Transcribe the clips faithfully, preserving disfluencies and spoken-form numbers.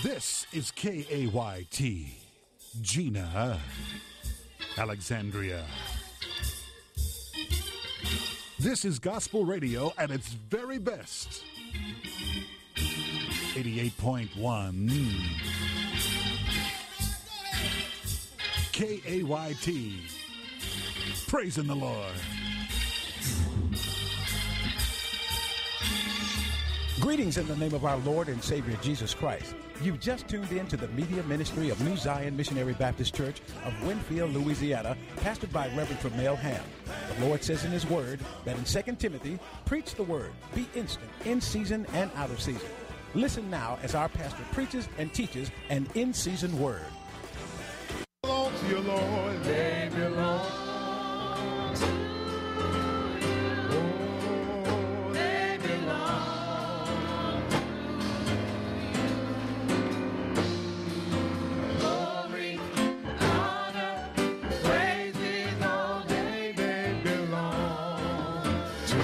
This is K A Y T, Gina, Alexandria. This is gospel radio at its very best. eighty-eight point one K A Y T, praising the Lord. Greetings in the name of our Lord and Savior Jesus Christ. You've just tuned in to the media ministry of New Zion Missionary Baptist Church of Winfield, Louisiana, pastored by Reverend Tremel Ham. The Lord says in his word that in Second Timothy, preach the word, be instant, in season and out of season. Listen now as our pastor preaches and teaches an in-season word. Belong to you, Lord. They belong to you. Oh, they belong to you. Glory, honor, praises all day, they belong to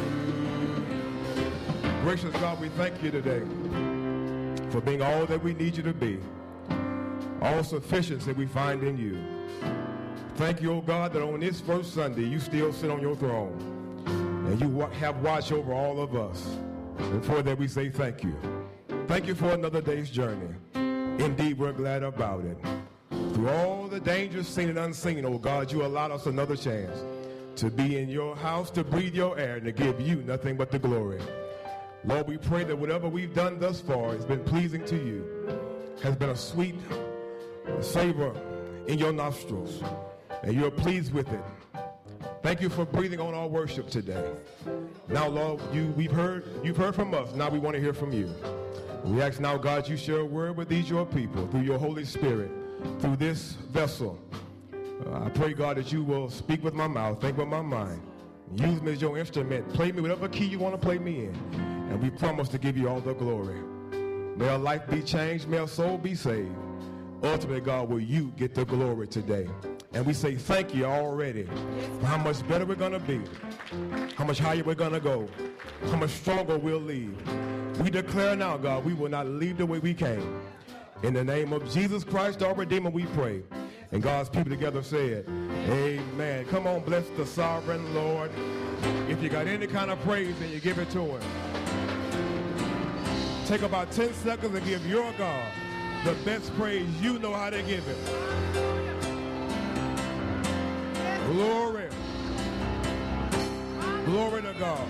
you. Gracious God, we thank you today for being all that we need you to be. All sufficiency we find in you. Thank you, O God, that on this first Sunday, you still sit on your throne and you have watch over all of us. And for that, we say thank you. Thank you for another day's journey. Indeed, we're glad about it. Through all the dangers seen and unseen, O God, you allowed us another chance to be in your house, to breathe your air, and to give you nothing but the glory. Lord, we pray that whatever we've done thus far has been pleasing to you, has been a sweet savor in your nostrils, and you're pleased with it. Thank you for breathing on our worship today. Now, Lord, you we've heard you've heard from us. Now we want to hear from you. We ask now, God, you share a word with these your people through your Holy Spirit, through this vessel. Uh, I pray, God, that you will speak with my mouth, think with my mind, use me as your instrument, play me whatever key you want to play me in, and we promise to give you all the glory. May our life be changed, may our soul be saved. Ultimately, God, will you get the glory today? And we say thank you already for how much better we're going to be, how much higher we're going to go, how much stronger we'll leave. We declare now, God, we will not leave the way we came. In the name of Jesus Christ, our Redeemer, we pray. And God's people together said, amen. Come on, bless the sovereign Lord. If you got any kind of praise, then you give it to him. Take about ten seconds and give your God the best praise you know how to give it. Glory. Glory to God.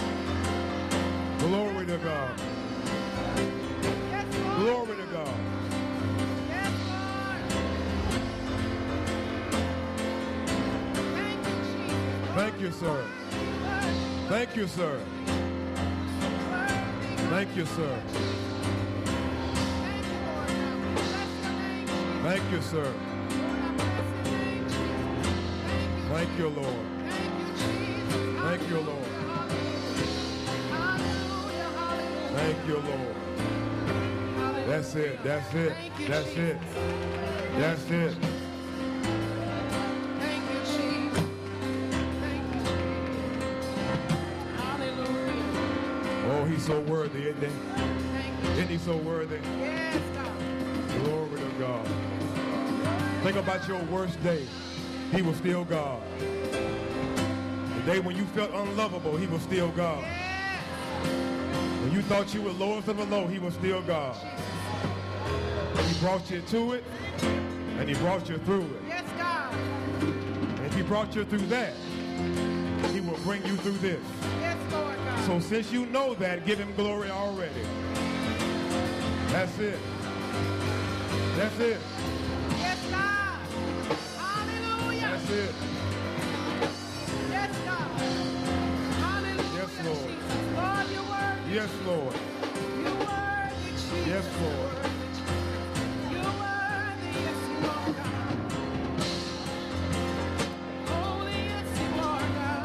Glory to God. Glory to God. Thank you, sir. Thank you, sir. Thank you, sir. Thank you, sir. Thank you, Lord. Thank you, Lord. Thank you, Lord. That's it. That's it. That's it. That's it. Thank you, Jesus. Thank you, Jesus. Hallelujah. Oh, he's so worthy, isn't he? Thank you. Isn't he so worthy? Yes, God. Glory to God. Think about your worst day. He was still God. The day when you felt unlovable, he was still God. When you thought you were lowest of the low, he was still God. He brought you to it, and he brought you through it. Yes, God. And if he brought you through that, he will bring you through this. Yes, Lord God. So since you know that, give him glory already. That's it. That's it. Yes, God. Hallelujah. That's it. Yes, God. Hallelujah. Yes, Lord. Jesus. Lord, you're worthy. Yes, Lord. You're worthy, Jesus. Yes, Lord. You're worthy. Yes, you are, God. Holy, yes, you are, God.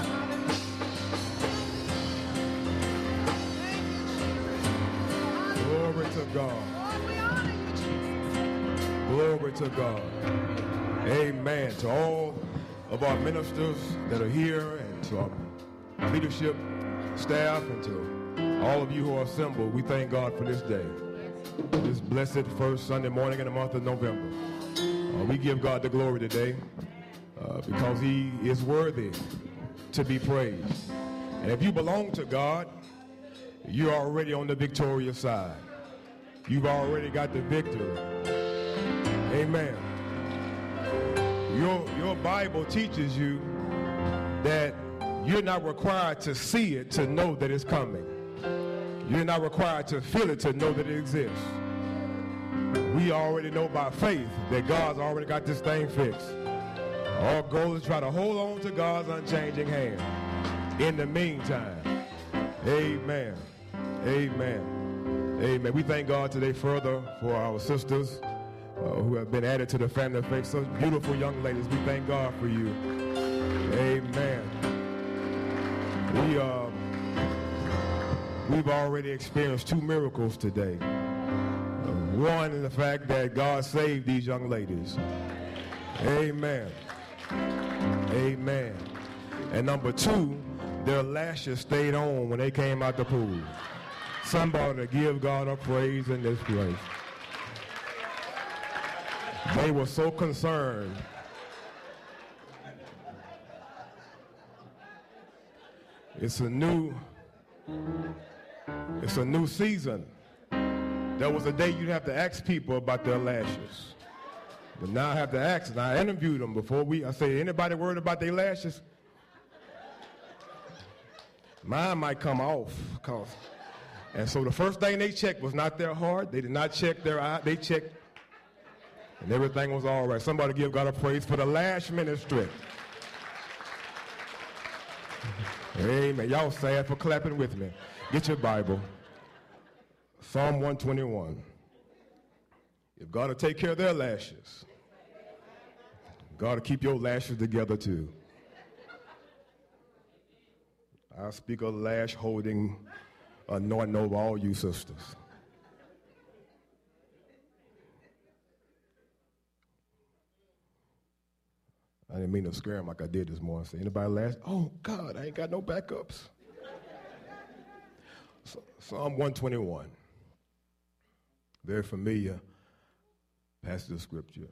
Hallelujah. Thank you, Jesus. Glory to God. Lord, we honor you, Jesus. Glory to God. Amen. To all of our ministers that are here and to our leadership staff and to all of you who are assembled, we thank God for this day. this blessed first Sunday morning in the month of November. Uh, we give God the glory today uh, because he is worthy to be praised. And if you belong to God, you're already on the victorious side. You've already got the victory. Amen. Your, your Bible teaches you that you're not required to see it to know that it's coming. You're not required to feel it to know that it exists. We already know by faith that God's already got this thing fixed. Our goal is to try to hold on to God's unchanging hand. In the meantime, amen, amen, amen. We thank God today further for our sisters uh, who have been added to the family of faith. Such beautiful young ladies. We thank God for you. Amen. We, uh, we've already experienced two miracles today. Uh, one in the fact that God saved these young ladies. Amen. Amen. And number two, their lashes stayed on when they came out the pool. Somebody to give God a praise in this place. They were so concerned. It's a new, it's a new season. There was a day you'd have to ask people about their lashes. But now I have to ask, and I interviewed them before we, I say, anybody worried about their lashes? Mine might come off. Cause, and so the first thing they checked was not their heart. They did not check their eye. They checked, and everything was all right. Somebody give God a praise for the lash ministry. Amen. Y'all sad for clapping with me. Get your Bible. Psalm one twenty-one. If God will take care of their lashes, God will keep your lashes together too. I speak a lash-holding anointing over all you sisters. I didn't mean to scare them like I did this morning. Say, anybody lash? Oh, God, I ain't got no backups. Psalm one twenty-one. Very familiar passage of Scripture.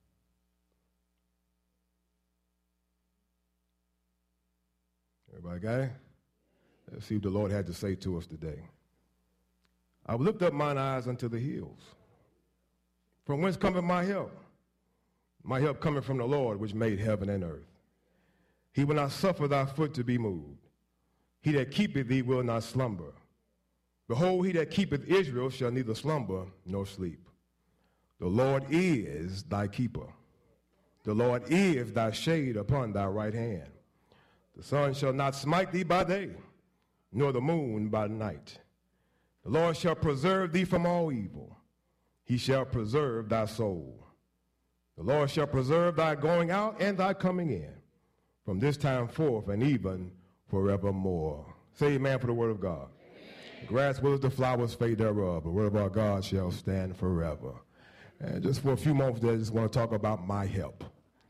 Everybody got it? Let's see what the Lord had to say to us today. I will lift up mine eyes unto the hills. From whence cometh my help? My help cometh from the Lord, which made heaven and earth. He will not suffer thy foot to be moved. He that keepeth thee will not slumber. Behold, he that keepeth Israel shall neither slumber nor sleep. The Lord is thy keeper. The Lord is thy shade upon thy right hand. The sun shall not smite thee by day, nor the moon by night. The Lord shall preserve thee from all evil. He shall preserve thy soul. The Lord shall preserve thy going out and thy coming in, from this time forth and even forevermore. Say amen for the word of God. Amen. The grass withers, the flowers fade thereof. The word of our God shall stand forever. And just for a few moments there, I just want to talk about my help.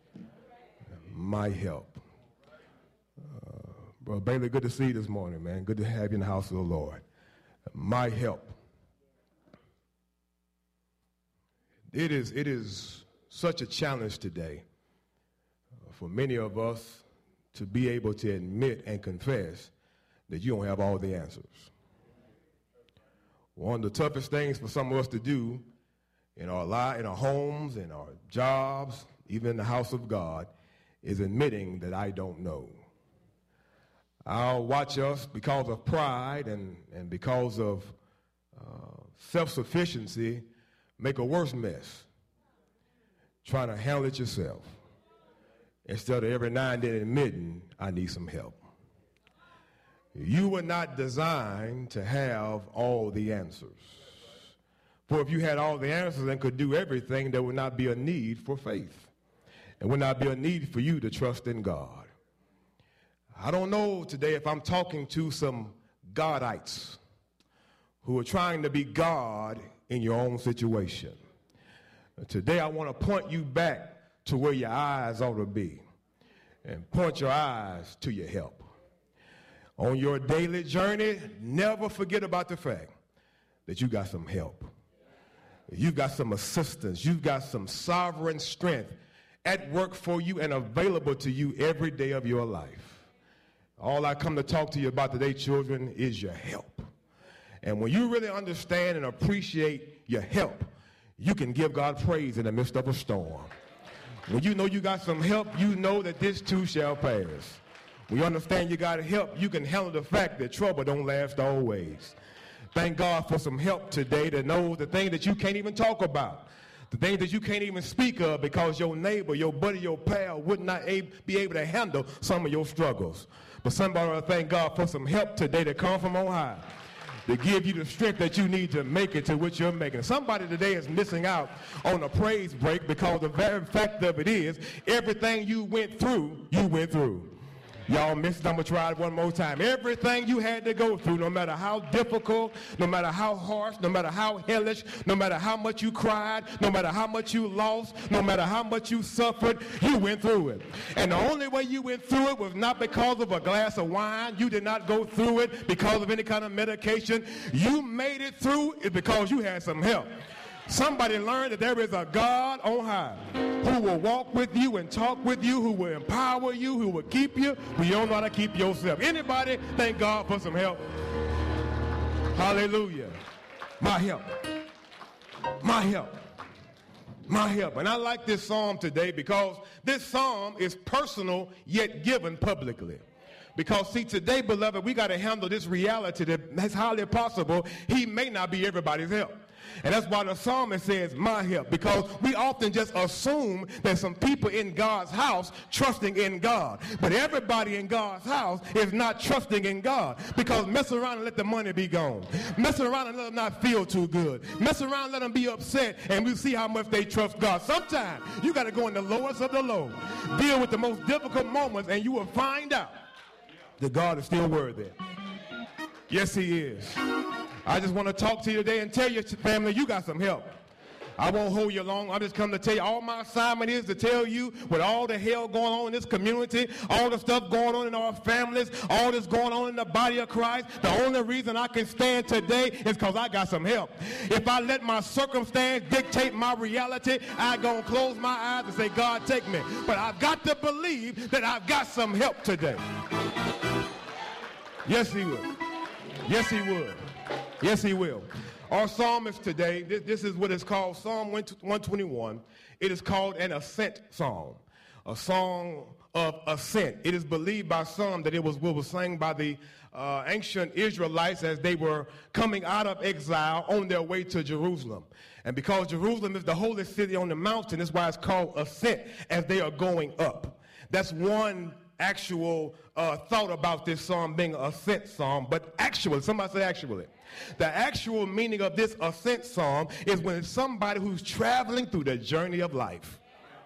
My help. Uh, Brother Bailey, good to see you this morning, man. Good to have you in the house of the Lord. My help. It is, it is such a challenge today uh, for many of us to be able to admit and confess that you don't have all the answers. One of the toughest things for some of us to do in our lives, in our homes, in our jobs, even in the house of God, is admitting that I don't know. I'll watch us, because of pride and, and because of uh, self-sufficiency, make a worse mess, trying to handle it yourself, instead of every now and then admitting, I need some help. You were not designed to have all the answers. For if you had all the answers and could do everything, there would not be a need for faith. There would not be a need for you to trust in God. I don't know today if I'm talking to some Godites who are trying to be God in your own situation. Today I want to point you back to where your eyes ought to be and point your eyes to your help. On your daily journey, never forget about the fact that you got some help. You've got some assistance. You've got some sovereign strength at work for you and available to you every day of your life. All I come to talk to you about today, children, is your help. And when you really understand and appreciate your help, you can give God praise in the midst of a storm. When you know you got some help, you know that this too shall pass. When you understand you got help, you can handle the fact that trouble don't last always. Thank God for some help today to know the thing that you can't even talk about, the things that you can't even speak of because your neighbor, your buddy, your pal would not ab- be able to handle some of your struggles. But somebody ought to thank God for some help today to come from on high, to give you the strength that you need to make it to what you're making. Somebody today is missing out on a praise break because the very fact of it is everything you went through, you went through. Y'all missed it. I'm going to try it one more time. Everything you had to go through, no matter how difficult, no matter how harsh, no matter how hellish, no matter how much you cried, no matter how much you lost, no matter how much you suffered, you went through it. And the only way you went through it was not because of a glass of wine. You did not go through it because of any kind of medication. You made it through it because you had some help. Somebody learned that there is a God on high who will walk with you and talk with you, who will empower you, who will keep you, but you don't know how to keep yourself. Anybody thank God for some help? Hallelujah. My help. My help. My help. And I like this psalm today because this psalm is personal yet given publicly. Because, see, today, beloved, we got to handle this reality that it's highly possible he may not be everybody's help. And that's why the psalmist says, my help, because we often just assume that some people in God's house trusting in God. But everybody in God's house is not trusting in God, because mess around and let the money be gone. Mess around and let them not feel too good. Mess around and let them be upset, and we see how much they trust God. Sometimes you got to go in the lowest of the low, deal with the most difficult moments, and you will find out that God is still worthy. Yes, he is. I just want to talk to you today and tell your family you got some help. I won't hold you long. I just come to tell you all my assignment is to tell you with all the hell going on in this community, all the stuff going on in our families, all this going on in the body of Christ, the only reason I can stand today is because I got some help. If I let my circumstance dictate my reality, I'm going to close my eyes and say, God, take me. But I've got to believe that I've got some help today. Yes, he will. Yes, he would. Yes, he will. Our psalmist today, this, this is what is called Psalm one twenty-one. It is called an ascent psalm, a song of ascent. It is believed by some that it was what was sang by the uh, ancient Israelites as they were coming out of exile on their way to Jerusalem. And because Jerusalem is the holy city on the mountain, that's why it's called ascent, as they are going up. That's one actual uh, thought about this psalm being an ascent psalm, but actually, somebody say actually. The actual meaning of this ascent psalm is when it's somebody who's traveling through the journey of life.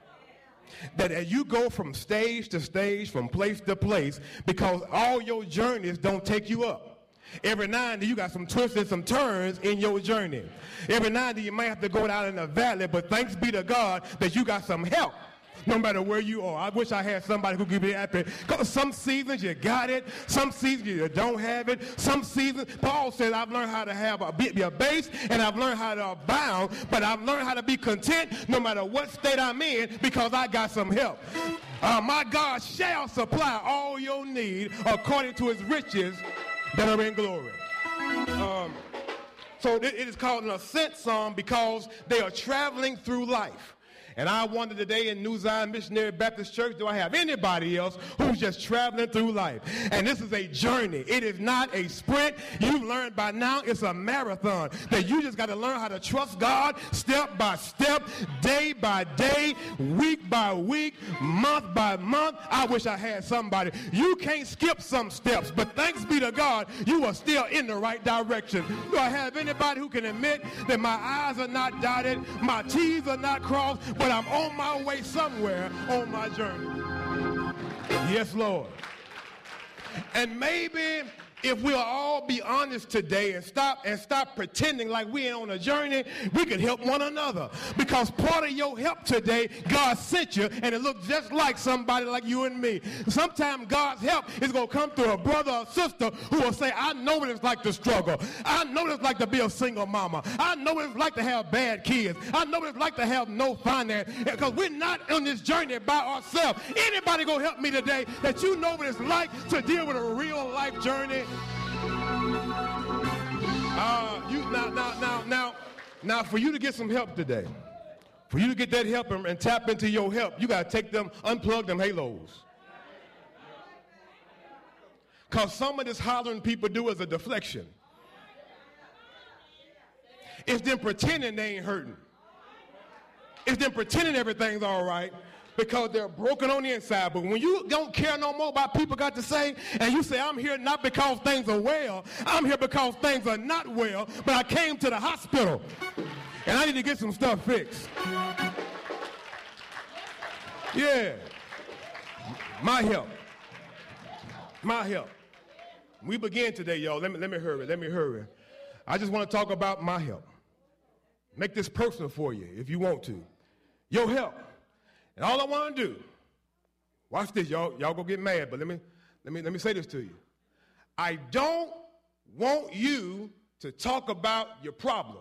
That as you go from stage to stage, from place to place, because all your journeys don't take you up. Every now and then you got some twists and some turns in your journey. Every now and then you might have to go down in the valley, but thanks be to God that you got some help. No matter where you are. I wish I had somebody who could be happy. Because some seasons you got it. Some seasons you don't have it. Some seasons, Paul says, I've learned how to have a, be a base, and I've learned how to abound, but I've learned how to be content no matter what state I'm in because I got some help. Uh, my God shall supply all your need according to his riches that are in glory. Um, so it is called an ascent psalm because they are traveling through life. And I wonder today in New Zion Missionary Baptist Church, do I have anybody else who's just traveling through life? And this is a journey. It is not a sprint. You've learned by now it's a marathon. That you just got to learn how to trust God step by step, day by day, week by week, month by month. I wish I had somebody. You can't skip some steps, but thanks be to God, you are still in the right direction. Do I have anybody who can admit that my I's are not dotted, my T's are not crossed, but I'm on my way somewhere on my journey? Yes, Lord. And maybe if we'll all be honest today and stop and stop pretending like we ain't on a journey, we can help one another. Because part of your help today, God sent you, and it looks just like somebody like you and me. Sometimes God's help is going to come through a brother or sister who will say, I know what it's like to struggle. I know what it's like to be a single mama. I know what it's like to have bad kids. I know what it's like to have no finance. Because we're not on this journey by ourselves. Anybody going to help me today that you know what it's like to deal with a real life journey? Uh, you now, now, now, now, now, for you to get some help today, for you to get that help and, and tap into your help, you got to take them, unplug them halos. Because some of this hollering people do is a deflection. It's them pretending they ain't hurting. It's them pretending everything's all right, because they're broken on the inside. But when you don't care no more about people got to say, and you say, I'm here not because things are well, I'm here because things are not well, but I came to the hospital, and I need to get some stuff fixed. Yeah. My help. My help. We begin today, y'all. Let me, let me hurry. Let me hurry. I just want to talk about my help. Make this personal for you if you want to. Your help. And all I want to do, watch this, y'all. Y'all go get mad, but let me, let me, let me say this to you. I don't want you to talk about your problem.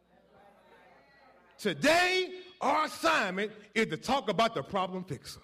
Today, our assignment is to talk about the problem fixer.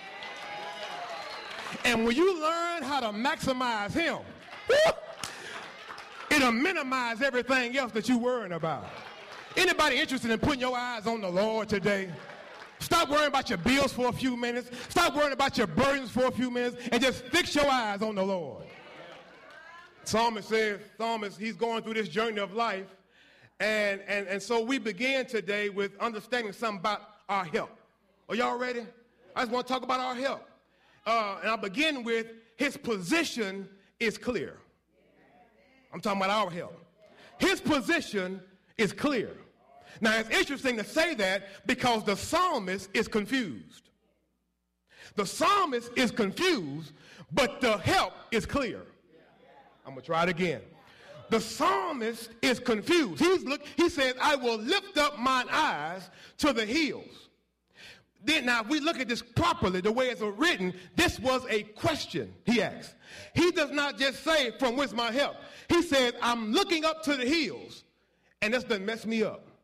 And when you learn how to maximize him, whoo, it'll minimize everything else that you're worrying about. Anybody interested in putting your eyes on the Lord today? Stop worrying about your bills for a few minutes. Stop worrying about your burdens for a few minutes and just fix your eyes on the Lord. Psalmist says, Psalmist, he's going through this journey of life. And, and, and so we begin today with understanding something about our help. Are y'all ready? I just want to talk about our help. Uh, and I'll begin with his position is clear. I'm talking about our help. His position is clear. Now, it's interesting to say that because the psalmist is confused. The psalmist is confused, but the help is clear. I'm going to try it again. The psalmist is confused. He's look, he says, I will lift up mine eyes to the hills. Then, now, if we look at this properly, the way it's written, this was a question he asked. He does not just say, from where's my help? He says, I'm looking up to the hills, and this doesn't mess me up.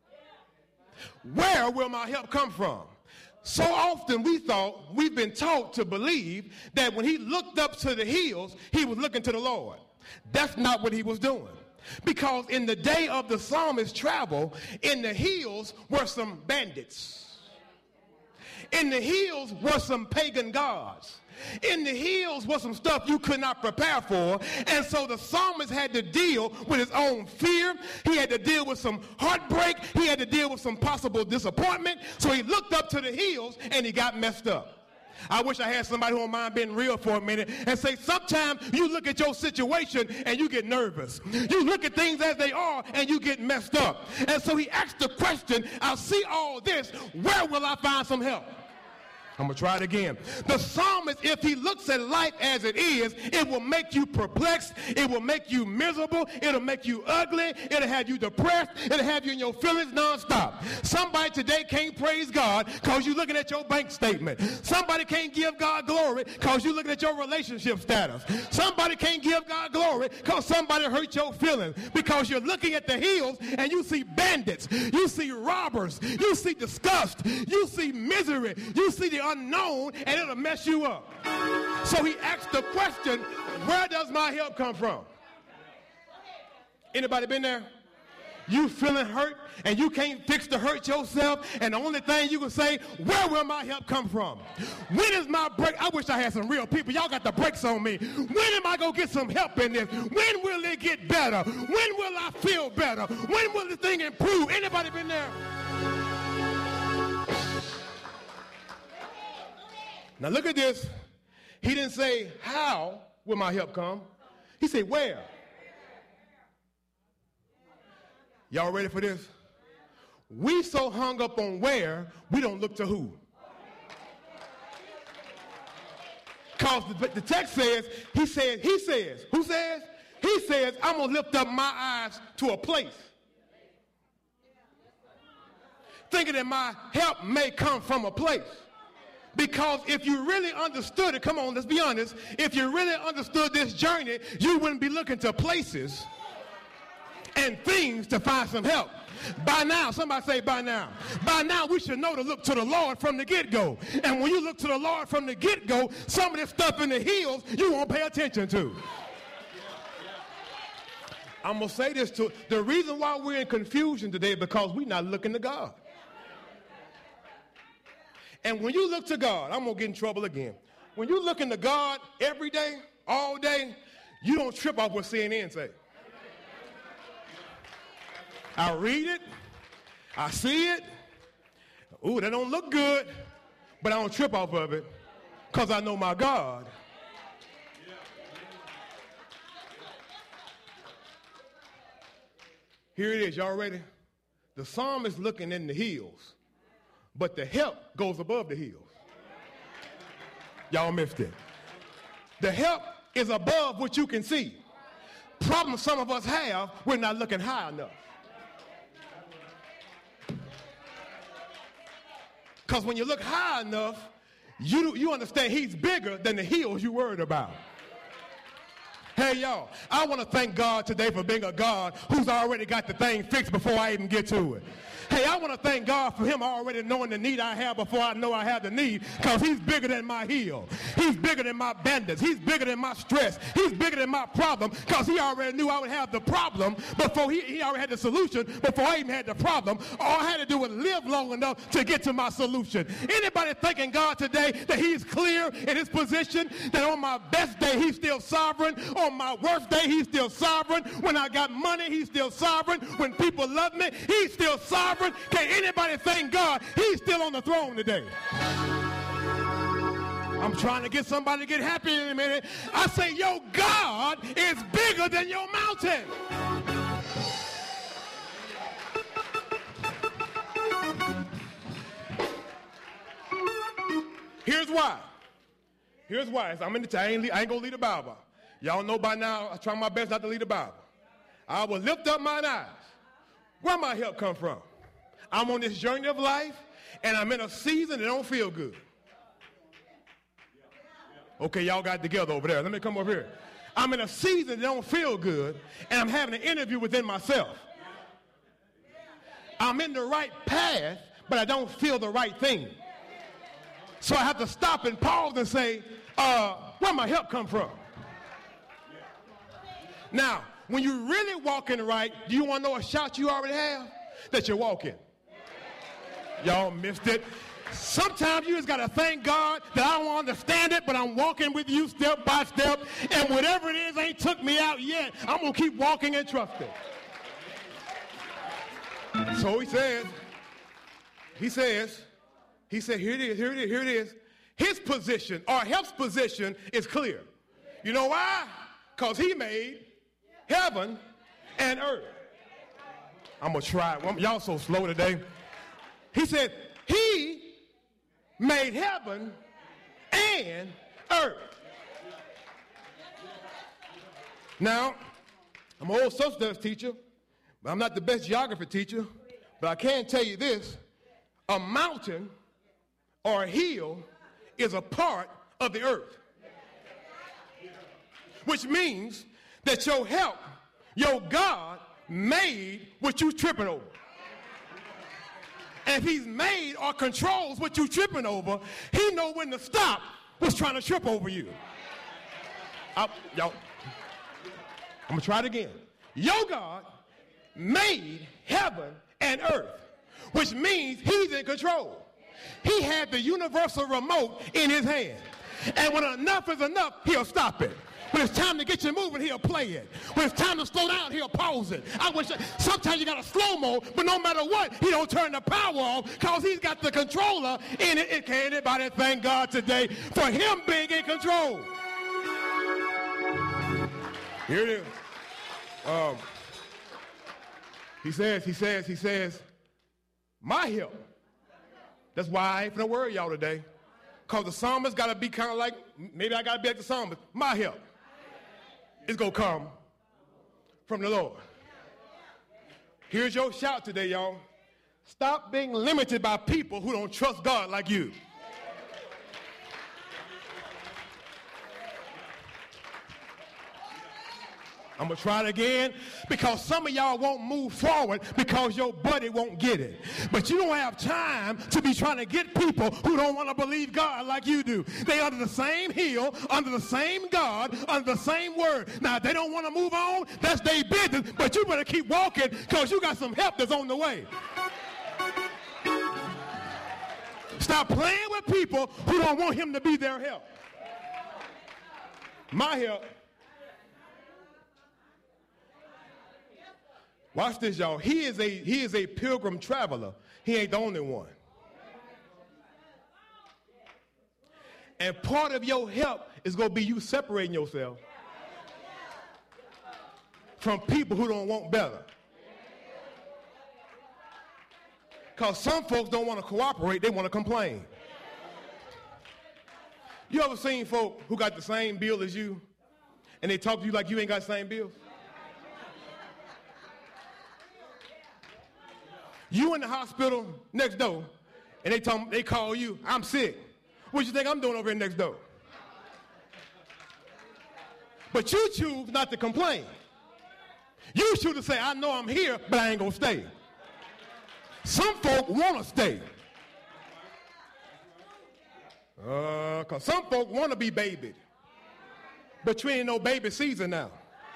Where will my help come from? So often we thought, we've been taught to believe that when he looked up to the hills, he was looking to the Lord. That's not what he was doing. Because in the day of the psalmist's travel, in the hills were some bandits. In the hills were some pagan gods. In the hills was some stuff you could not prepare for. And so the psalmist had to deal with his own fear. He had to deal with some heartbreak. He had to deal with some possible disappointment. So he looked up to the hills and he got messed up. I wish I had somebody who don't mind being real for a minute and say, sometimes you look at your situation and you get nervous. You look at things as they are and you get messed up. And so he asked the question, I see all this, where will I find some help? I'm going to try it again. The psalmist, if he looks at life as it is, it will make you perplexed. It will make you miserable. It'll make you ugly. It'll have you depressed. It'll have you in your feelings nonstop. Somebody today can't praise God because you're looking at your bank statement. Somebody can't give God glory because you're looking at your relationship status. Somebody can't give God glory because somebody hurt your feelings, because you're looking at the hills and you see bandits. You see robbers. You see disgust. You see misery. You see the unknown, and it'll mess you up. So he asked the question, where does my help come from? Anybody been there? You feeling hurt and you can't fix the hurt yourself, and the only thing you can say, where will my help come from? When is my break? I wish I had some real people. Y'all got the brakes on me. When am I going to get some help in this? When will it get better? When will I feel better? When will the thing improve? Anybody been there? Now look at this. He didn't say, how will my help come? He said, where? Y'all ready for this? We so hung up on where, we don't look to who. Because the, the text says, he says, he says, who says? He He says, I'm going to lift up my eyes to a place, thinking that my help may come from a place. Because if you really understood it, come on, let's be honest, if you really understood this journey, you wouldn't be looking to places and things to find some help. By now, somebody say by now. By now, we should know to look to the Lord from the get-go. And when you look to the Lord from the get-go, some of this stuff in the hills you won't pay attention to. I'm going to say this to the reason why we're in confusion today is because we're not looking to God. And when you look to God, I'm going to get in trouble again. When you look into God every day, all day, you don't trip off what C N N say. I read it, I see it, ooh, that don't look good, but I don't trip off of it because I know my God. Here it is, y'all ready? The psalmist looking in the hills, but the help goes above the hills. Y'all missed it. The help is above what you can see. Problem some of us have, we're not looking high enough. Because when you look high enough, you, you understand he's bigger than the hills you worried about. Hey, y'all, I want to thank God today for being a God who's already got the thing fixed before I even get to it. Hey, I want to thank God for him already knowing the need I have before I know I have the need, because he's bigger than my hill. He's bigger than my bandits. He's bigger than my stress. He's bigger than my problem, because he already knew I would have the problem before he, he already had the solution before I even had the problem. All I had to do was live long enough to get to my solution. Anybody thanking God today that he's clear in his position, that on my best day he's still sovereign, on my worst day he's still sovereign, when I got money he's still sovereign, when people love me he's still sovereign? Can anybody thank God he's still on the throne today? I'm trying to get somebody to get happy in a minute. I say your God is bigger than your mountain. Here's why. Here's why. I'm in the, I ain't, I ain't gonna lead the Bible. Y'all know by now I try my best not to lead the Bible. I will lift up mine eyes. Where my help come from? I'm on this journey of life, and I'm in a season that don't feel good. Okay, y'all got it together over there. Let me come over here. I'm in a season that don't feel good, and I'm having an interview within myself. I'm in the right path, but I don't feel the right thing. So I have to stop and pause and say, uh, where my help come from? Now, when you're really walking right, do you want to know a shot you already have? That you're walking. Y'all missed it. Sometimes you just got to thank God that I don't understand it, but I'm walking with you step by step, and whatever it is ain't took me out yet. I'm going to keep walking and trusting. So he says, he says, he said, here it is, here it is, here it is. His position, or help's position, is clear. You know why? Because he made heaven and earth. I'm going to try it. Y'all so slow today. He said, he made heaven and earth. Now, I'm an old social studies teacher, but I'm not the best geography teacher. But I can tell you this. A mountain or a hill is a part of the earth. Which means that your help, your God, made what you tripping over. And if he's made or controls what you tripping over, he know when to stop what's trying to trip over you. I, y'all, I'm going to try it again. Your God made heaven and earth, which means he's in control. He had the universal remote in his hand. And when enough is enough, he'll stop it. When it's time to get you moving, he'll play it. When it's time to slow down, he'll pause it. I wish I, sometimes you got a slow-mo, but no matter what, he don't turn the power off because he's got the controller in it. Can anybody thank God today for him being in control? Here it is. Um, he says, he says, he says, my help. That's why I ain't finna worry y'all today. Because the psalmist got to be kind of like, maybe I got to be like the psalmist. My help is going to come from the Lord. Here's your shout today, y'all. Stop being limited by people who don't trust God like you. I'm going to try it again because some of y'all won't move forward because your buddy won't get it. But you don't have time to be trying to get people who don't want to believe God like you do. They under the same hill, under the same God, under the same word. Now, if they don't want to move on, that's their business, but you better keep walking because you got some help that's on the way. Stop playing with people who don't want him to be their help. My help. Watch this, y'all. He is a he is a pilgrim traveler. He ain't the only one. And part of your help is going to be you separating yourself from people who don't want better. Because some folks don't want to cooperate, they want to complain. You ever seen folk who got the same bill as you, and they talk to you like you ain't got the same bills? You in the hospital next door, and they tell, they call you, I'm sick. What you think I'm doing over here next door? But you choose not to complain. You choose to say, I know I'm here, but I ain't going to stay. Some folk want to stay. Uh, Because some folk want to be babied. But you ain't no baby season now.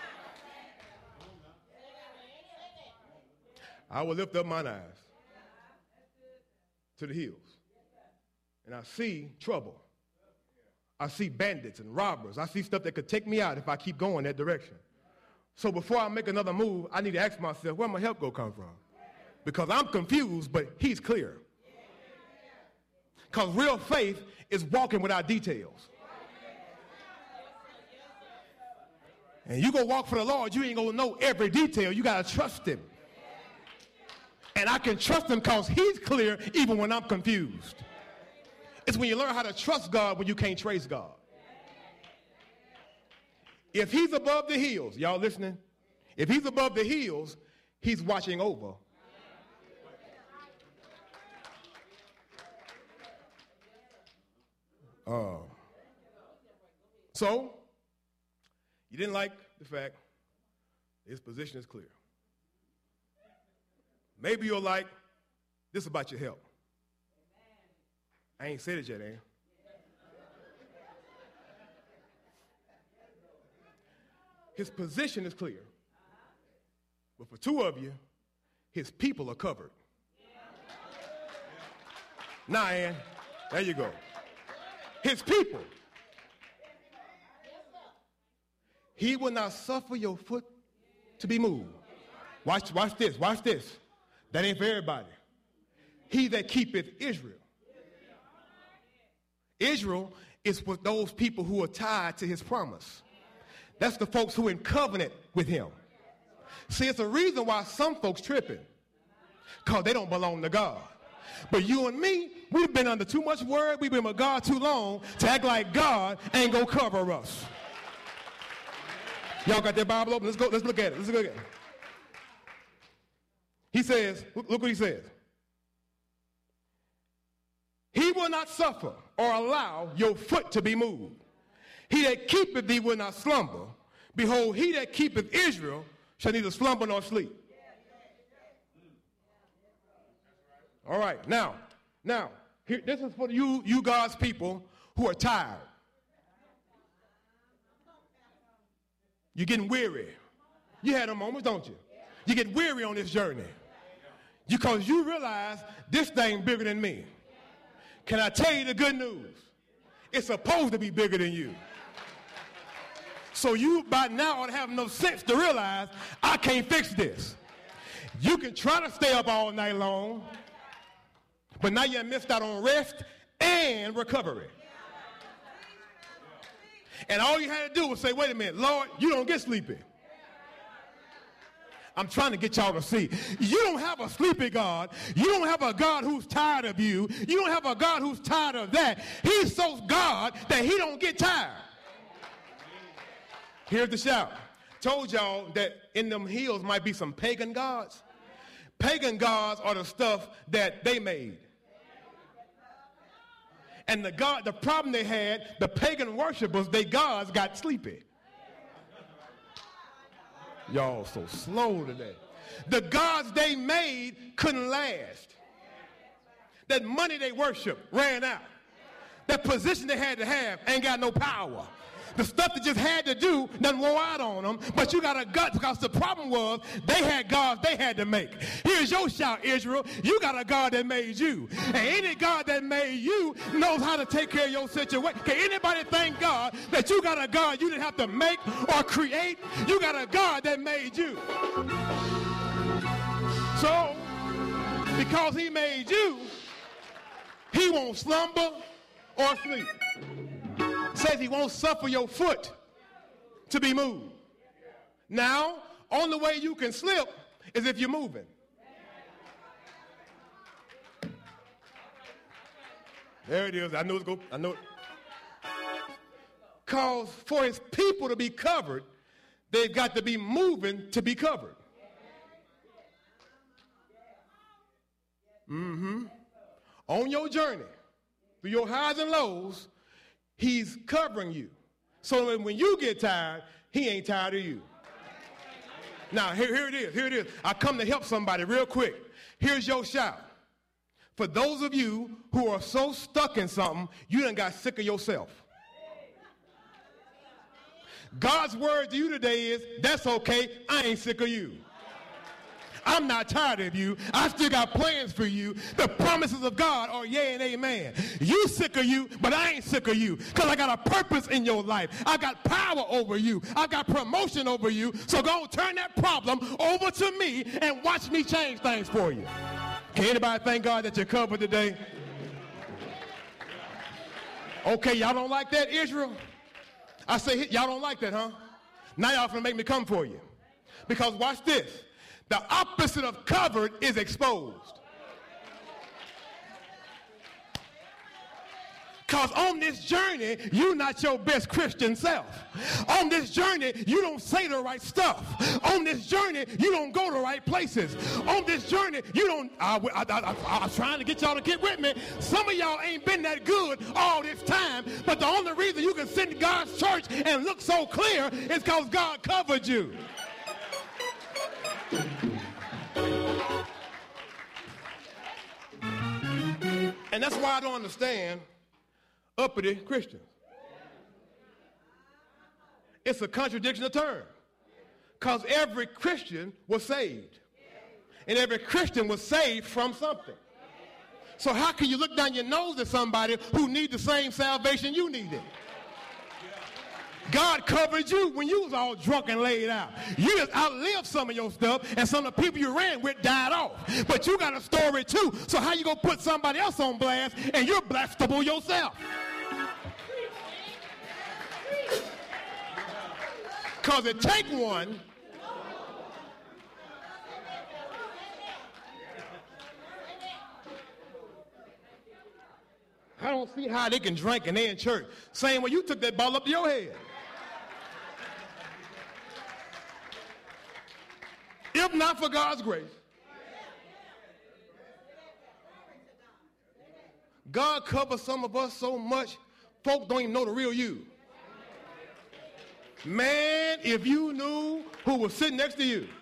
I will lift up mine eyes to the hills, and I see trouble. I see bandits and robbers. I see stuff that could take me out if I keep going that direction. So before I make another move, I need to ask myself, where my help going to come from? Because I'm confused, but he's clear. Because real faith is walking without details. And you go walk for the Lord, you ain't going to know every detail. You got to trust him. And I can trust him because he's clear even when I'm confused. It's when you learn how to trust God when you can't trace God. If he's above the hills, y'all listening? If he's above the hills, he's watching over. Uh, so, you didn't like the fact his position is clear. Maybe you're like, this is about your help. I ain't said it yet, ain't His position is clear. But for two of you, his people are covered. Now, Ann, there you go. His people. He will not suffer your foot to be moved. Watch, watch this, watch this. That ain't for everybody. He that keepeth Israel. Israel is for those people who are tied to his promise. That's the folks who are in covenant with him. See, it's a reason why some folks tripping. Because they don't belong to God. But you and me, we've been under too much word. We've been with God too long to act like God ain't going to cover us. Y'all got their Bible open? Let's go. Let's look at it. Let's look at it. He says, look, look what he says. He will not suffer or allow your foot to be moved. He that keepeth thee will not slumber. Behold, he that keepeth Israel shall neither slumber nor sleep. All right, now, now, here, this is for you, you God's people who are tired. You're getting weary. You had a moment, don't you? You get weary on this journey. Because you realize this thing bigger than me. Can I tell you the good news? It's supposed to be bigger than you. So you by now ought to have enough sense to realize I can't fix this. You can try to stay up all night long, but now you missed out on rest and recovery. And all you had to do was say, wait a minute, Lord, you don't get sleepy. I'm trying to get y'all to see. You don't have a sleepy God. You don't have a God who's tired of you. You don't have a God who's tired of that. He's so God that he don't get tired. Here's the shout. told y'all that in them hills might be some pagan gods. Pagan gods are the stuff that they made. And the God, the problem they had, the pagan worshipers, their gods got sleepy. Y'all so slow today. The gods they made couldn't last. That money they worshiped ran out. That position they had to have ain't got no power. The stuff they just had to do done wore out on them, but you got a gut because the problem was they had gods they had to make. Here's your shout, Israel. You got a God that made you. And any God that made you knows how to take care of your situation. Can anybody thank God that you got a God you didn't have to make or create? You got a God that made you. So, because he made you, he won't slumber or sleep. Says he won't suffer your foot to be moved. Now, only way you can slip is if you're moving. There it is. I know it's go. I know it. Because for his people to be covered, they've got to be moving to be covered. Mm-hmm. On your journey, through your highs and lows, he's covering you. So that when you get tired, he ain't tired of you. Now, here, here it is. Here it is. I come to help somebody real quick. Here's your shout. For those of you who are so stuck in something, you done got sick of yourself. God's word to you today is, that's okay, I ain't sick of you. I'm not tired of you. I still got plans for you. The promises of God are yea and amen. You sick of you, but I ain't sick of you because I got a purpose in your life. I got power over you. I got promotion over you. So go turn that problem over to me and watch me change things for you. Can anybody thank God that you're covered today? Okay, y'all don't like that, Israel? I say, y'all don't like that, huh? Now y'all finna make me come for you. Because watch this. The opposite of covered is exposed. Because on this journey, you're not your best Christian self. On this journey, you don't say the right stuff. On this journey, you don't go to right places. On this journey, you don't, I, I, I, I was trying to get y'all to get with me. Some of y'all ain't been that good all this time, but the only reason you can sit in God's church and look so clear is because God covered you. And that's why I don't understand uppity Christians. It's a contradiction of terms. Because every Christian was saved. And every Christian was saved from something. So how can you look down your nose at somebody who needs the same salvation you needed? God covered you when you was all drunk and laid out. You just outlived some of your stuff, and some of the people you ran with died off. But you got a story too, so how you gonna put somebody else on blast and you're blastable yourself? Because it take one. I don't see how they can drink and they in church. Same way you took that ball up to your head. If not for God's grace. God covers some of us so much, folk don't even know the real you. Man, if you knew who was sitting next to you.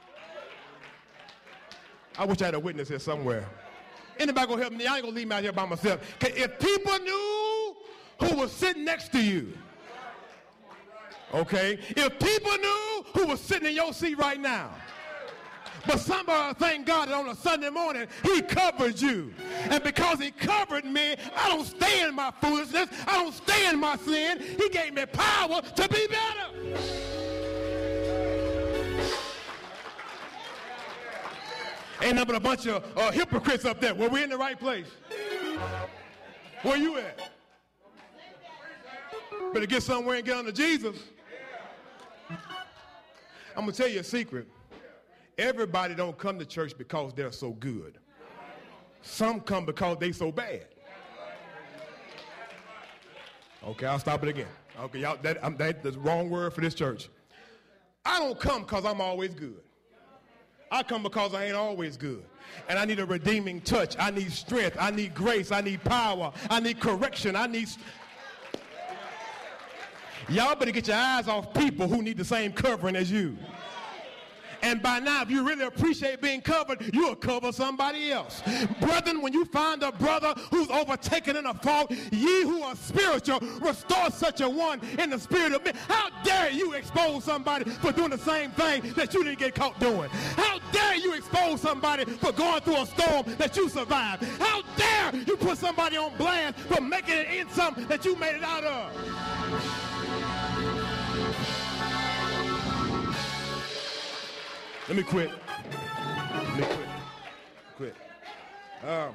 I wish I had a witness here somewhere. Anybody gonna help me? I ain't gonna leave me out here by myself. If people knew who was sitting next to you, okay? If people knew who was sitting in your seat right now, but somebody thank God that on a Sunday morning, he covered you. And because he covered me, I don't stay in my foolishness. I don't stay in my sin. He gave me power to be better. Ain't nothing but a bunch of uh, hypocrites up there. Well, we're in the right place. Where you at? Better get somewhere and get under Jesus. I'm going to tell you a secret. Everybody don't come to church because they're so good. Some come because they so bad. Okay, I'll stop it again. Okay, y'all, that, um, that's the wrong word for this church. I don't come because I'm always good. I come because I ain't always good. And I need a redeeming touch. I need strength. I need grace. I need power. I need correction. I need... St- Y'all better get your eyes off people who need the same covering as you. And by now, if you really appreciate being covered, you'll cover somebody else. Brethren, when you find a brother who's overtaken in a fault, ye who are spiritual, restore such a one in the spirit of men. How dare you expose somebody for doing the same thing that you didn't get caught doing? How dare you expose somebody for going through a storm that you survived? How dare you put somebody on blast for making it in something that you made it out of? Let me quit. Let me quit. Quit. Um,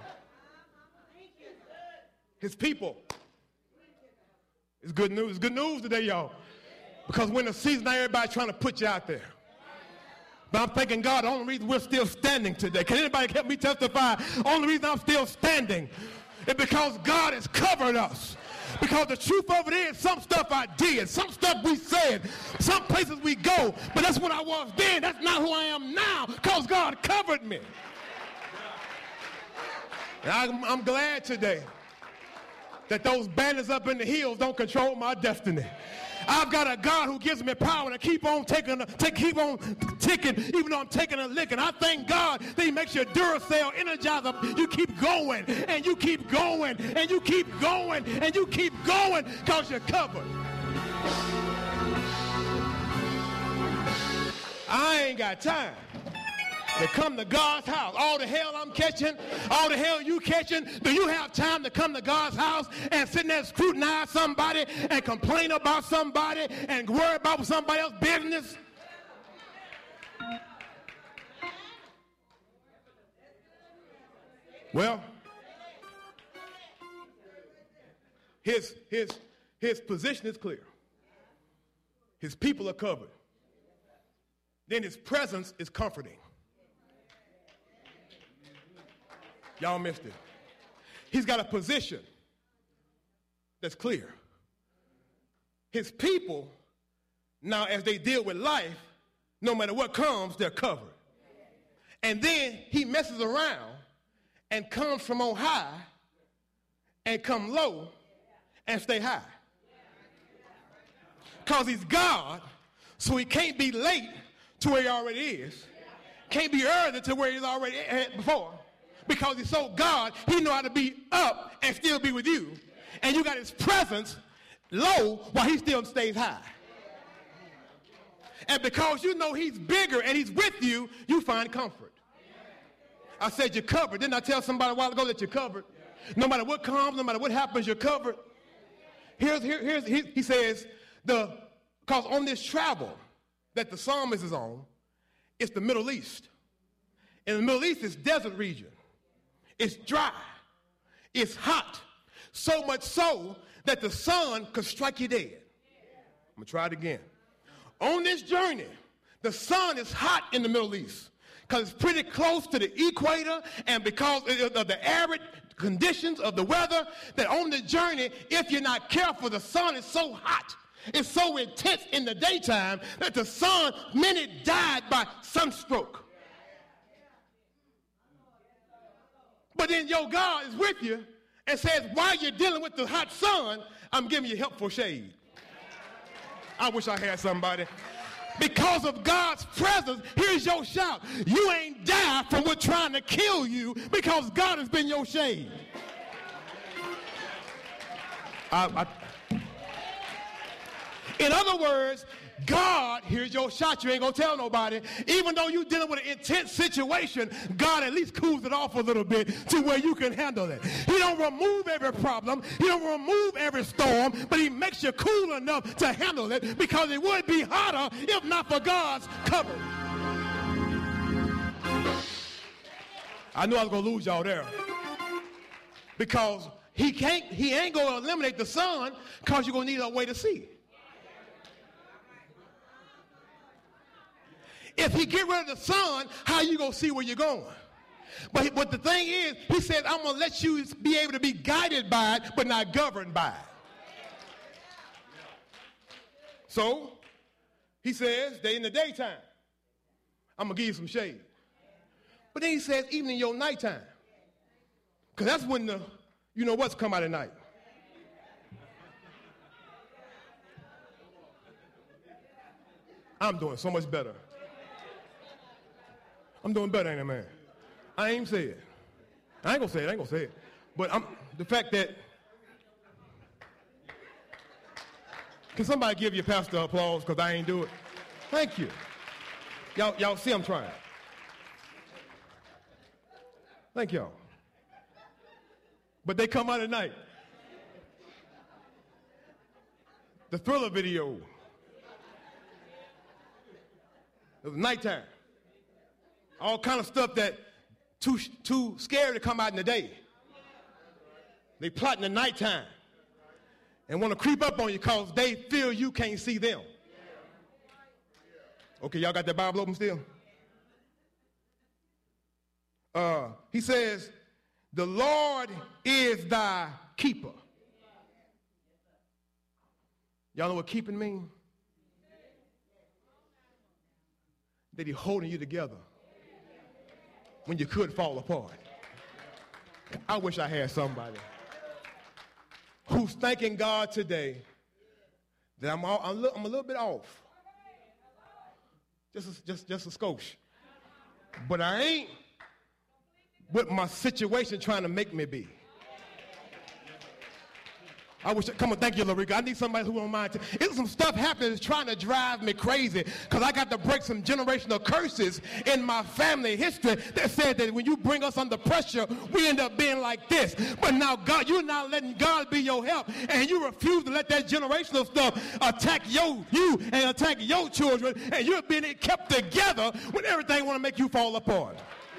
his people. It's good news. It's good news today, y'all. Because when the season, everybody's trying to put you out there. But I'm thanking God, the only reason we're still standing today. Can anybody help me testify? The only reason I'm still standing is because God has covered us. Because the truth of it is, some stuff I did, some stuff we said, some places we go, but that's what I was then. That's not who I am now, because God covered me. And I'm, I'm glad today that those banners up in the hills don't control my destiny. I've got a God who gives me power to keep on taking, to keep on ticking, even though I'm taking a lick. And I thank God that He makes your Duracell Energizer. You keep going, and you keep going, and you keep going, and you keep going, because you're covered. I ain't got time to come to God's house. All the hell I'm catching, all the hell you catching. Do you have time to come to God's house and sit there and scrutinize somebody and complain about somebody and worry about somebody else's business? Well, his, his, his position is clear. His people are covered. Then his presence is comforting. Y'all missed it. He's got a position that's clear. His people, now as they deal with life, no matter what comes, they're covered. And then he messes around and comes from on high and come low and stay high. Because he's God, so he can't be late to where he already is. Can't be early to where he's already at before. Because he's so God, he know how to be up and still be with you. And you got his presence low while he still stays high. And because you know he's bigger and he's with you, you find comfort. I said you're covered. Didn't I tell somebody a while ago that you're covered? No matter what comes, no matter what happens, you're covered. Here's, here, here's, he, he says, the because on this travel that the psalmist is on, it's the Middle East. In the Middle East, it's desert region. It's dry. It's hot. So much so that the sun could strike you dead. I'm going to try it again. On this journey, the sun is hot in the Middle East because it's pretty close to the equator, and because of the arid conditions of the weather, that on the journey, if you're not careful, the sun is so hot. It's so intense in the daytime that the sun, many died by sunstroke. But then your God is with you and says, while you're dealing with the hot sun, I'm giving you helpful shade. I wish I had somebody. Because of God's presence, here's your shout. You ain't died from what's trying to kill you because God has been your shade. I, I, in other words, God, here's your shot. You ain't going to tell nobody. Even though you're dealing with an intense situation, God at least cools it off a little bit to where you can handle it. He don't remove every problem. He don't remove every storm, but he makes you cool enough to handle it, because it would be hotter if not for God's cover. I knew I was going to lose y'all there. Because he can't, he ain't going to eliminate the sun, because you're going to need a way to see. If he get rid of the sun, how you going to see where you're going? But, but the thing is, he said, I'm going to let you be able to be guided by it, but not governed by it. So, he says that in the daytime, I'm going to give you some shade. But then he says, even in your nighttime, because that's when the, you know what's come out at night. I'm doing so much better. I'm doing better, ain't I, man? I ain't even say it. I ain't gonna say it, I ain't gonna say it. But I'm, the fact that, can somebody give your pastor applause because I ain't do it? Thank you. Y'all, y'all see I'm trying. Thank y'all. But they come out at night. The Thriller video. It was nighttime. All kind of stuff that too, too scared to come out in the day. They plot in the nighttime and want to creep up on you because they feel you can't see them. Okay, y'all got that Bible open still? Uh, he says, the Lord is thy keeper. Y'all know what keeping means? That he's holding you together when you could fall apart. I wish I had somebody who's thanking God today that I'm, all, I'm, I'm a little bit off. Just a, just, just a skosh. But I ain't what my situation trying to make me be. I wish, come on, thank you, Larica. I need somebody who won't mind. To, it's some stuff happening that's trying to drive me crazy because I got to break some generational curses in my family history that said that when you bring us under pressure, we end up being like this. But now, God, you're not letting God be your help, and you refuse to let that generational stuff attack your, you and attack your children, and you're being kept together when everything want to make you fall apart.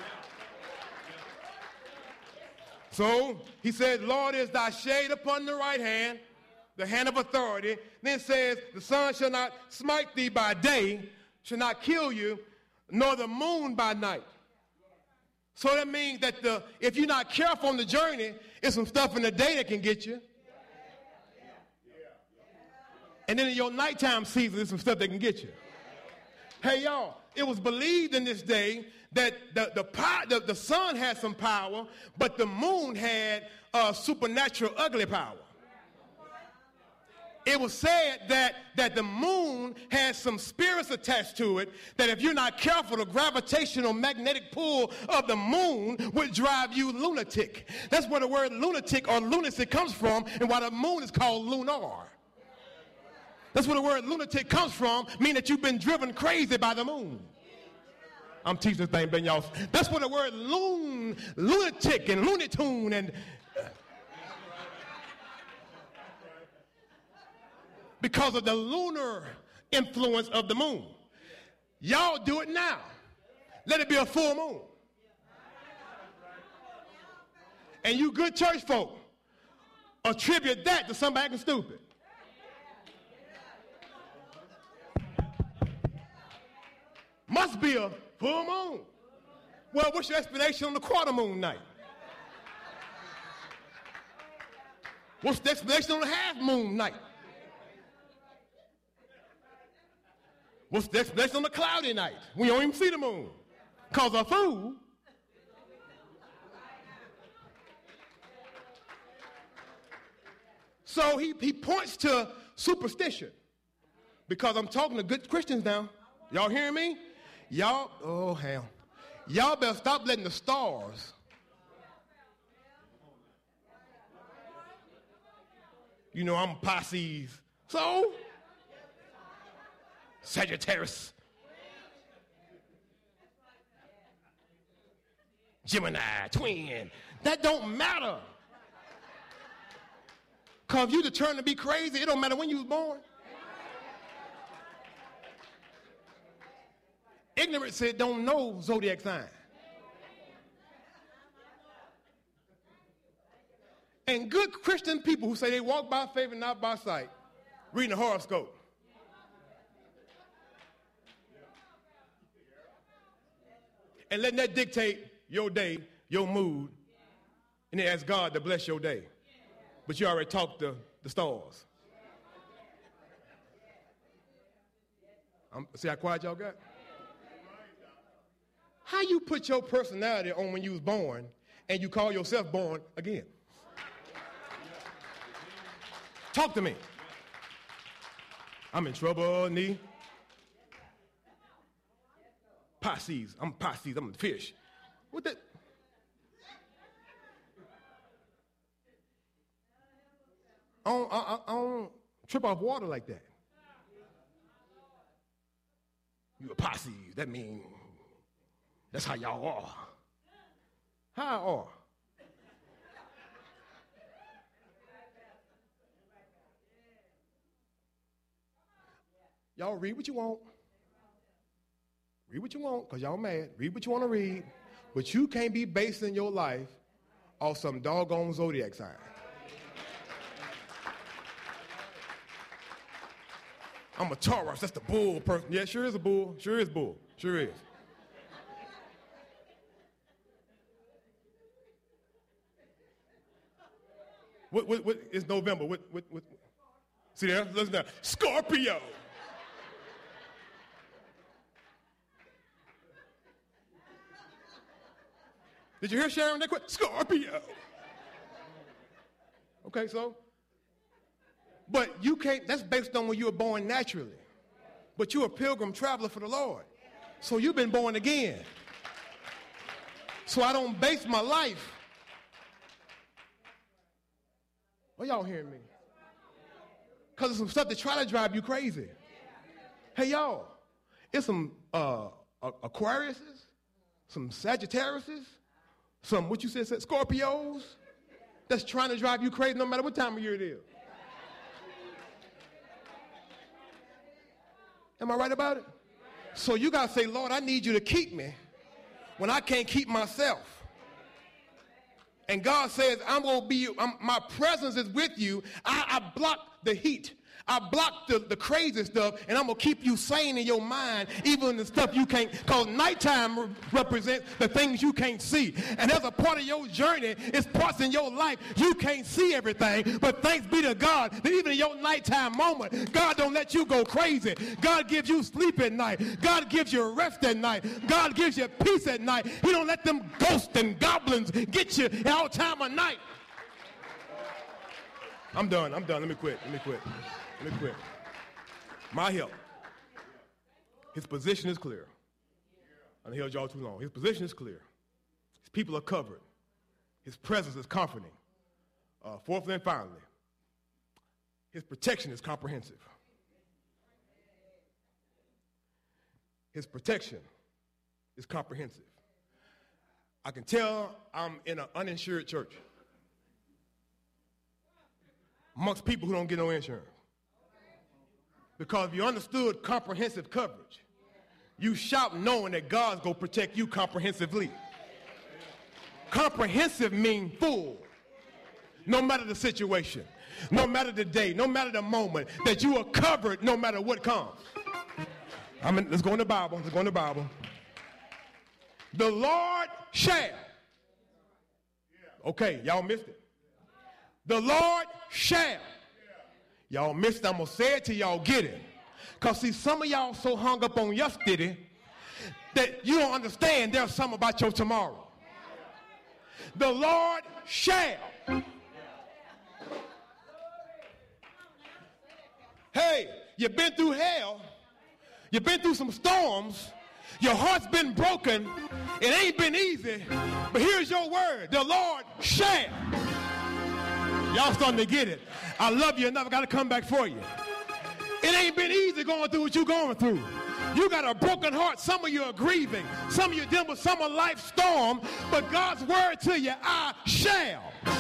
So he said, Lord is thy shade upon the right hand, the hand of authority. Then says, the sun shall not smite thee by day, shall not kill you, nor the moon by night. So that means that the, if you're not careful on the journey, it's some stuff in the day that can get you. And then in your nighttime season, there's some stuff that can get you. Hey, y'all, it was believed in this day that the, the, the, the sun had some power, but the moon had uh, supernatural ugly power. It was said that, that the moon has some spirits attached to it, that if you're not careful, the gravitational magnetic pull of the moon would drive you lunatic. That's where the word lunatic or lunacy comes from, and why the moon is called lunar. That's where the word lunatic comes from, meaning that you've been driven crazy by the moon. I'm teaching this thing, Ben, y'all. That's where the word loon, lunatic and Looney Tune and uh, because of the lunar influence of the moon. Y'all do it now. Let it be a full moon. And you good church folk attribute that to somebody acting stupid. Must be a full moon. Well, what's your explanation on the quarter moon night? What's the explanation on the half moon night? What's the explanation on the cloudy night? We don't even see the moon. Cause a fool. So he, he points to superstition. Because I'm talking to good Christians now. Y'all hearing me? Y'all, oh hell. Y'all better stop letting the stars you know I'm Pisces. So Sagittarius, Gemini, twin. That don't matter. Cause if you determined to be crazy, it don't matter when you was born. Ignorance said don't know zodiac sign. And good Christian people who say they walk by faith and not by sight, reading the horoscope. And letting that dictate your day, your mood, and then ask God to bless your day. But you already talked to the stars. I'm, see how quiet y'all got? How you put your personality on when you was born and you call yourself born again? Talk to me. I'm in trouble, knee. Pisces. I'm Pisces. I'm a fish. What the? I don't, I, I don't trip off water like that. You a Pisces. That means that's how y'all are. How I are? Y'all read what you want. Read what you want, because y'all mad. Read what you want to read. But you can't be basing your life off some doggone zodiac sign. I'm a Taurus. That's the bull person. Yeah, sure is a bull. Sure is bull. Sure is. What, what, what, it's November. What, what, what? See there? Listen now. Scorpio. Did you hear Sharon? That quick? Scorpio. Okay, so. But you can't, that's based on when you were born naturally. But you're a pilgrim traveler for the Lord. So you've been born again. So I don't base my life. Are y'all hearing me? Because there's some stuff that try to drive you crazy. Hey, y'all, it's some uh, Aquariuses, some Sagittariuses, some, what you said, Scorpios, that's trying to drive you crazy no matter what time of year it is. Am I right about it? So you got to say, Lord, I need you to keep me when I can't keep myself. And God says, I'm going to be, I'm, my presence is with you. I, I block the heat. I block the, the crazy stuff, and I'm going to keep you sane in your mind, even the stuff you can't, because nighttime re- represents the things you can't see. And as a part of your journey, it's parts in your life you can't see everything, but thanks be to God that even in your nighttime moment, God don't let you go crazy. God gives you sleep at night. God gives you rest at night. God gives you peace at night. He don't let them ghosts and goblins get you at all time of night. I'm done. I'm done. Let me quit. Let me quit. Let me quit. My help. His position is clear. I held y'all too long. His position is clear. His people are covered. His presence is comforting. Uh, fourthly and finally, his protection is comprehensive. His protection is comprehensive. I can tell I'm in an uninsured church amongst people who don't get no insurance. Because if you understood comprehensive coverage, you shout knowing that God's going to protect you comprehensively. Comprehensive means full. No matter the situation, no matter the day, no matter the moment, that you are covered no matter what comes. I mean, let's go in the Bible. Let's go in the Bible. The Lord shall. Okay, y'all missed it. The Lord shall. Y'all missed it. I'm going to say it till y'all get it. Because, see, some of y'all so hung up on yesterday that you don't understand there's something about your tomorrow. The Lord shall. Hey, you've been through hell. You've been through some storms. Your heart's been broken. It ain't been easy. But here's your word. The Lord shall. Y'all starting to get it. I love you enough. I got to come back for you. It ain't been easy going through what you're going through. You got a broken heart. Some of you are grieving. Some of you are dealing with some of life's storm. But God's word to you, I shall.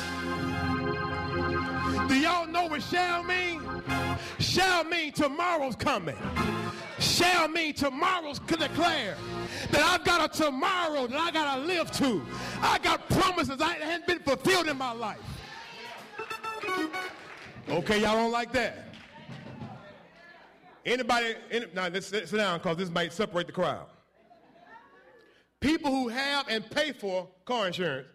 Do y'all know what shall mean? Shall mean tomorrow's coming. Shall mean tomorrow's declared. That I've got a tomorrow that I got to live to. I got promises that hadn't been fulfilled in my life. Okay, y'all don't like that. Anybody, any, now let's sit, sit down because this might separate the crowd. People who have and pay for car insurance.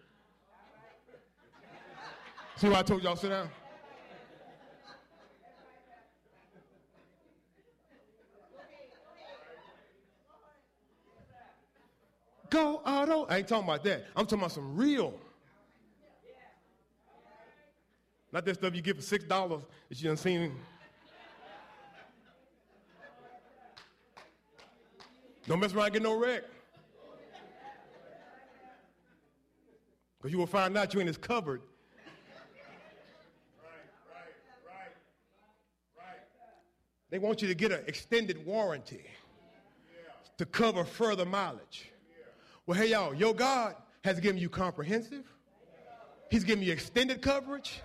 See why I told y'all sit down? Go Auto. I ain't talking about that. I'm talking about some real. Not that stuff you get for six dollars that you done seen. Don't mess around and get no wreck. Because you will find out you in this cupboard. Right, right, right, right. They want you to get an extended warranty to cover further mileage. Well, hey, y'all, your God has given you comprehensive. He's giving you extended coverage.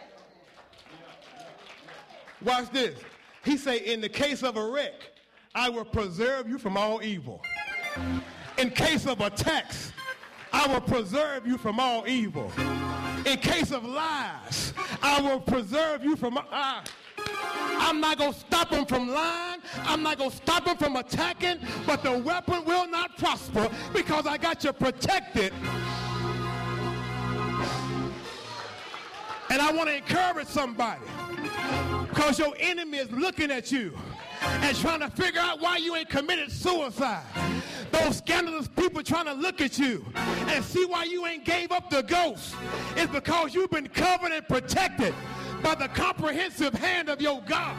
Watch this. He say, in the case of a wreck, I will preserve you from all evil. In case of attacks, I will preserve you from all evil. In case of lies, I will preserve you from... Uh, I'm not going to stop them from lying. I'm not going to stop them from attacking, but the weapon will not prosper because I got you protected. And I want to encourage somebody because your enemy is looking at you and trying to figure out why you ain't committed suicide. Those scandalous people trying to look at you and see why you ain't gave up the ghost. It's because you've been covered and protected by the comprehensive hand of your God.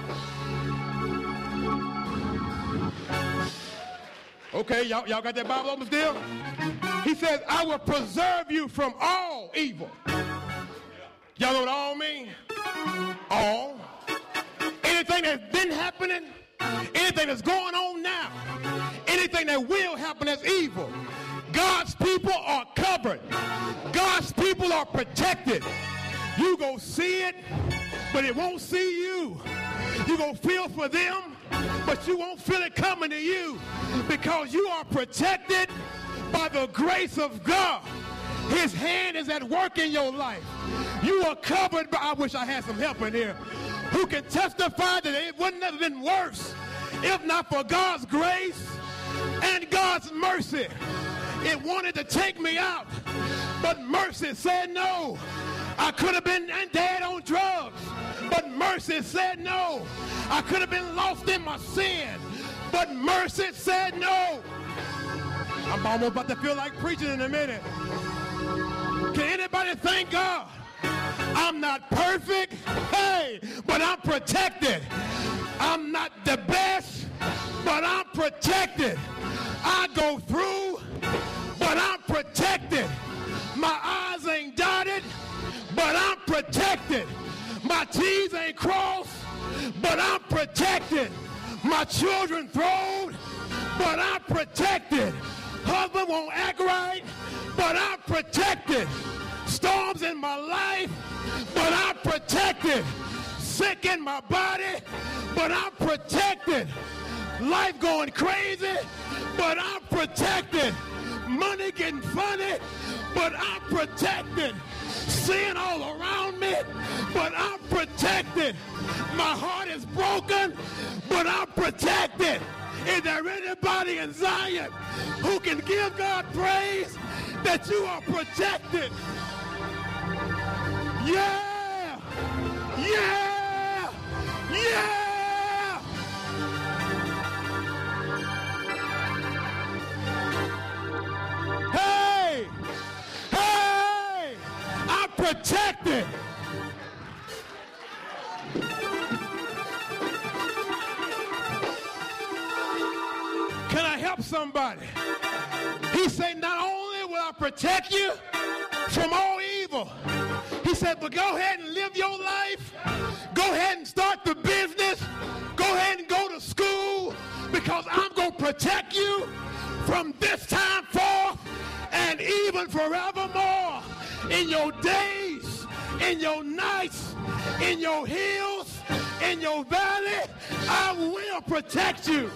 Okay, y'all, y'all got that Bible open still? He says, I will preserve you from all evil. Y'all know what all mean? All. Anything that's been happening, anything that's going on now, anything that will happen as evil, God's people are covered. God's people are protected. You go see it, but it won't see you. You go feel for them, but you won't feel it coming to you because you are protected by the grace of God. His hand is at work in your life. You are covered by, I wish I had some help in here, who can testify that it wouldn't have been worse if not for God's grace and God's mercy. It wanted to take me out, but mercy said no. I could have been dead on drugs, but mercy said no. I could have been lost in my sin, but mercy said no. I'm almost about to feel like preaching in a minute. Can anybody thank God? I'm not perfect, hey, but I'm protected. I'm not the best, but I'm protected. I go through, but I'm protected. My eyes ain't dotted, but I'm protected. My T's ain't crossed, but I'm protected. My children throwed, but I'm protected. Husband won't act right, but I'm protected. Storms in my life, but I'm protected. Sick in my body, but I'm protected. Life going crazy, but I'm protected. Money getting funny, but I'm protected. Sin all around me, but I'm protected. My heart is broken, but I'm protected. Is there anybody in Zion who can give God praise that you are protected? Yeah! Yeah! Yeah! Hey! Hey! I'm protected! Can I help somebody? He said, not only will I protect you from all evil, he said, but go ahead and live your life. Go ahead and start the business. Go ahead and go to school because I'm going to protect you from this time forth and even forevermore. In your days, in your nights, in your hills, in your valley, I will protect you.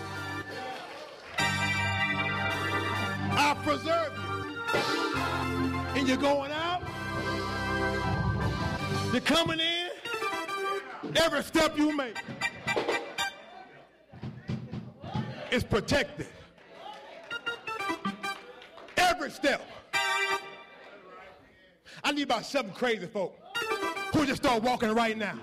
I'll preserve you. And you're going out, you're coming in, every step you make is protected. Every step. I need about seven crazy folk who just start walking right now.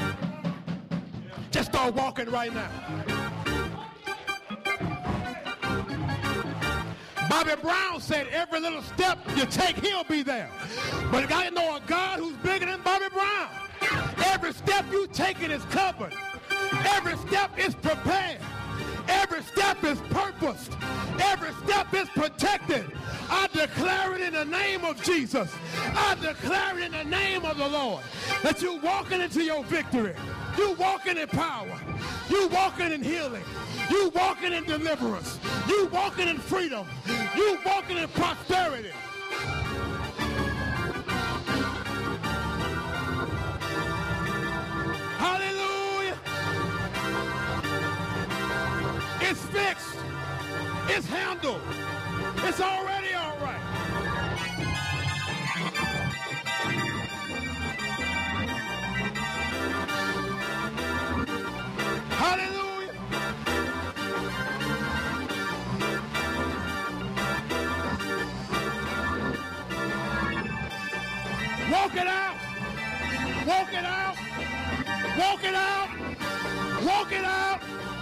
Just start walking right now. Bobby Brown said every little step you take, he'll be there. But you got to know a God who's bigger than Bobby Brown. Every step you take it is covered. Every step is prepared. Every step is purposed. Every step is protected. I declare it in the name of Jesus. I declare it in the name of the Lord that you're walking into your victory. You walking in power. You walking in healing. You walking in deliverance. You walking in freedom. You walking in prosperity. Hallelujah. It's fixed. It's handled. It's already all right. Hallelujah. Walk it out. Walk it out. Walk it out. Walk it out.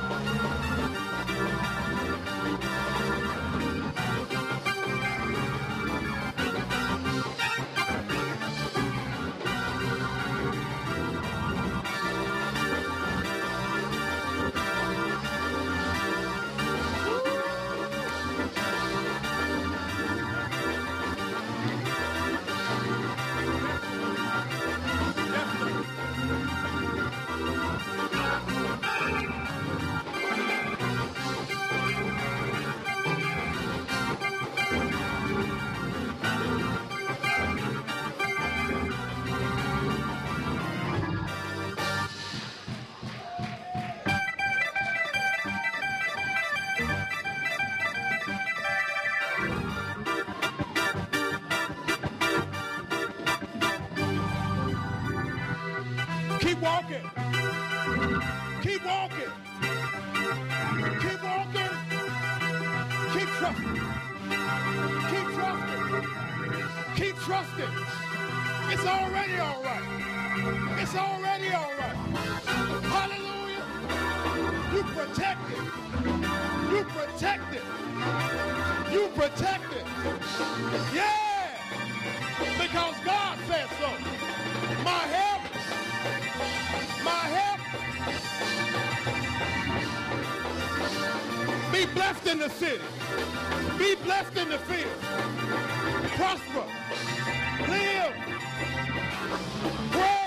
Keep walking. Keep walking. Keep walking. Keep trusting. Keep trusting. Keep trusting. It's already all right. It's already all right. Hallelujah. You protected. You protected. You protected. Yeah. Because God said so. My help. My help. Be blessed in the city. Be blessed in the field. Prosper. Live. Grow.